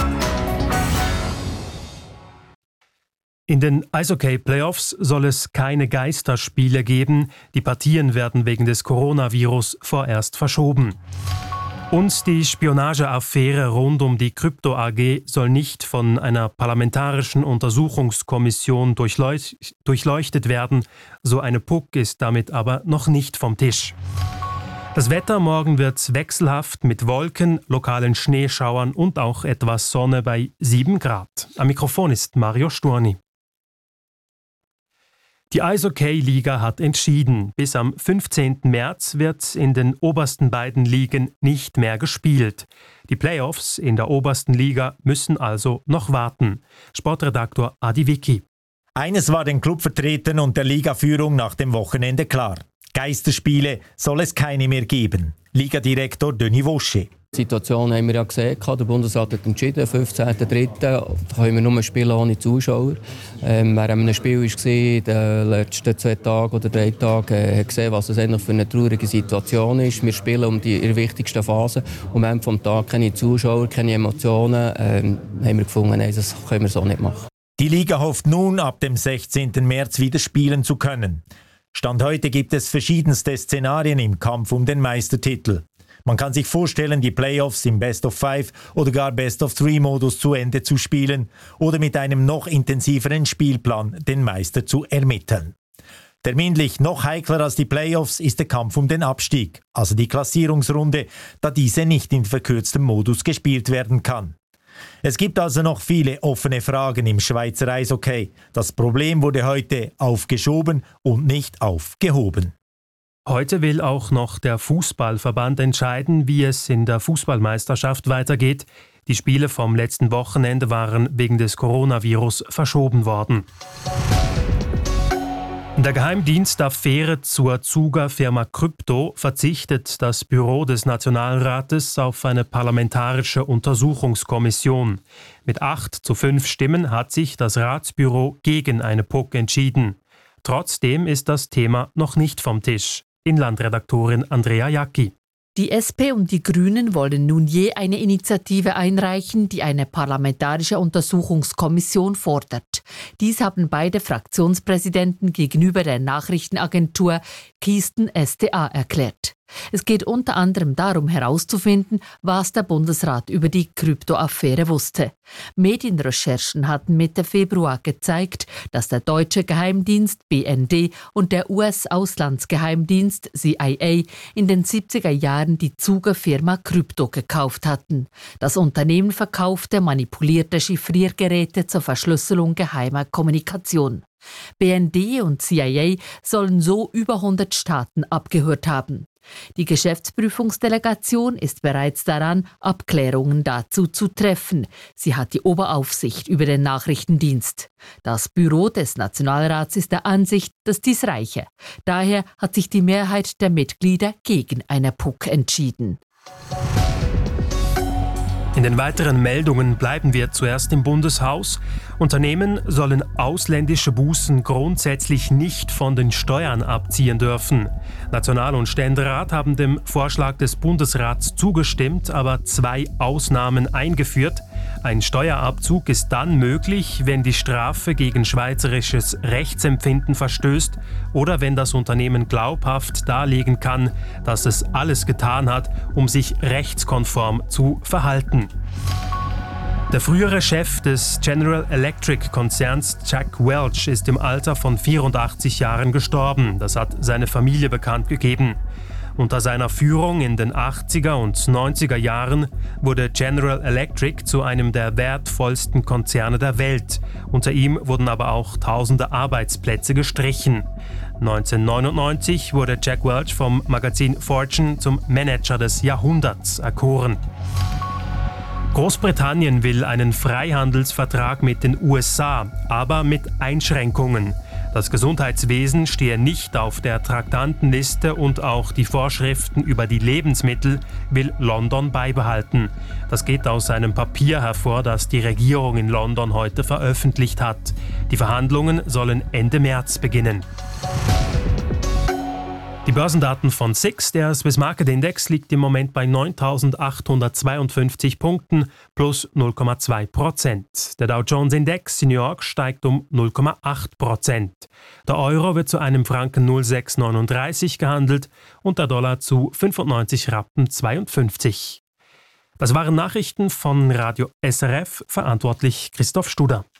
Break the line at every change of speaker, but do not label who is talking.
In den Eishockey-Playoffs soll es keine Geisterspiele geben. Die Partien werden wegen des Coronavirus vorerst verschoben. Und die Spionageaffäre rund um die Krypto AG soll nicht von einer parlamentarischen Untersuchungskommission durchleuchtet werden. So eine PUC ist damit aber noch nicht vom Tisch. Das Wetter morgen wird wechselhaft mit Wolken, lokalen Schneeschauern und auch etwas Sonne bei 7 Grad. Am Mikrofon ist Mario Sturni. Die Eishockey-Liga hat entschieden, bis am 15. März wird in den obersten beiden Ligen nicht mehr gespielt. Die Playoffs in der obersten Liga müssen also noch warten. Sportredaktor Adi Vicky.
Eines war den Clubvertretern und der Ligaführung nach dem Wochenende klar. Geisterspiele soll es keine mehr geben. Ligadirektor Denis Vaucher.
Die Situation haben wir ja gesehen. Der Bundesrat hat entschieden, 15.03. können wir nur spielen ohne Zuschauer. Wer an einem Spiel war, in den letzten 2 Tagen oder 3 Tagen, hat gesehen, was es eigentlich für eine traurige Situation ist. Wir spielen um die in der wichtigsten Phase. Und am Ende des Tages keine Zuschauer, keine Emotionen. Haben wir gefunden, nein, das können wir so nicht machen.
Die Liga hofft nun, ab dem 16. März wieder spielen zu können. Stand heute gibt es verschiedenste Szenarien im Kampf um den Meistertitel. Man kann sich vorstellen, die Playoffs im Best-of-5 oder gar Best-of-3-Modus zu Ende zu spielen oder mit einem noch intensiveren Spielplan den Meister zu ermitteln. Terminlich noch heikler als die Playoffs ist der Kampf um den Abstieg, also die Klassierungsrunde, da diese nicht in verkürztem Modus gespielt werden kann. Es gibt also noch viele offene Fragen im Schweizer Eishockey. Das Problem wurde heute aufgeschoben und nicht aufgehoben.
Heute will auch noch der Fußballverband entscheiden, wie es in der Fußballmeisterschaft weitergeht. Die Spiele vom letzten Wochenende waren wegen des Coronavirus verschoben worden. In der Geheimdienstaffäre zur Zuger-Firma Krypto verzichtet das Büro des Nationalrates auf eine parlamentarische Untersuchungskommission. Mit 8:5 Stimmen hat sich das Ratsbüro gegen eine PUC entschieden. Trotzdem ist das Thema noch nicht vom Tisch. Inlandredaktorin Andrea Jacki.
Die SP und die Grünen wollen nun je eine Initiative einreichen, die eine parlamentarische Untersuchungskommission fordert. Dies haben beide Fraktionspräsidenten gegenüber der Nachrichtenagentur Kisten SDA erklärt. Es geht unter anderem darum herauszufinden, was der Bundesrat über die Kryptoaffäre wusste. Medienrecherchen hatten Mitte Februar gezeigt, dass der deutsche Geheimdienst BND und der US-Auslandsgeheimdienst CIA in den 70er Jahren die Zuger-Firma Krypto gekauft hatten. Das Unternehmen verkaufte manipulierte Chiffriergeräte zur Verschlüsselung geheimer Kommunikation. BND und CIA sollen so über 100 Staaten abgehört haben. Die Geschäftsprüfungsdelegation ist bereits daran, Abklärungen dazu zu treffen. Sie hat die Oberaufsicht über den Nachrichtendienst. Das Büro des Nationalrats ist der Ansicht, dass dies reiche. Daher hat sich die Mehrheit der Mitglieder gegen eine PUC entschieden.
In den weiteren Meldungen bleiben wir zuerst im Bundeshaus. Unternehmen sollen ausländische Bußen grundsätzlich nicht von den Steuern abziehen dürfen. National- und Ständerat haben dem Vorschlag des Bundesrats zugestimmt, aber 2 Ausnahmen eingeführt. Ein Steuerabzug ist dann möglich, wenn die Strafe gegen schweizerisches Rechtsempfinden verstößt oder wenn das Unternehmen glaubhaft darlegen kann, dass es alles getan hat, um sich rechtskonform zu verhalten. Der frühere Chef des General Electric Konzerns Jack Welch ist im Alter von 84 Jahren gestorben. Das hat seine Familie bekannt gegeben. Unter seiner Führung in den 80er und 90er Jahren wurde General Electric zu einem der wertvollsten Konzerne der Welt. Unter ihm wurden aber auch tausende Arbeitsplätze gestrichen. 1999 wurde Jack Welch vom Magazin Fortune zum Manager des Jahrhunderts erkoren. Großbritannien will einen Freihandelsvertrag mit den USA, aber mit Einschränkungen. Das Gesundheitswesen stehe nicht auf der Traktandenliste und auch die Vorschriften über die Lebensmittel will London beibehalten. Das geht aus einem Papier hervor, das die Regierung in London heute veröffentlicht hat. Die Verhandlungen sollen Ende März beginnen. Die Börsendaten von SIX, der Swiss Market Index, liegt im Moment bei 9.852 Punkten plus 0,2%. Der Dow Jones Index in New York steigt um 0,8%. Der Euro wird zu einem Franken 0,639 gehandelt und der Dollar zu 95 Rappen 52. Das waren Nachrichten von Radio SRF, verantwortlich Christoph Studer.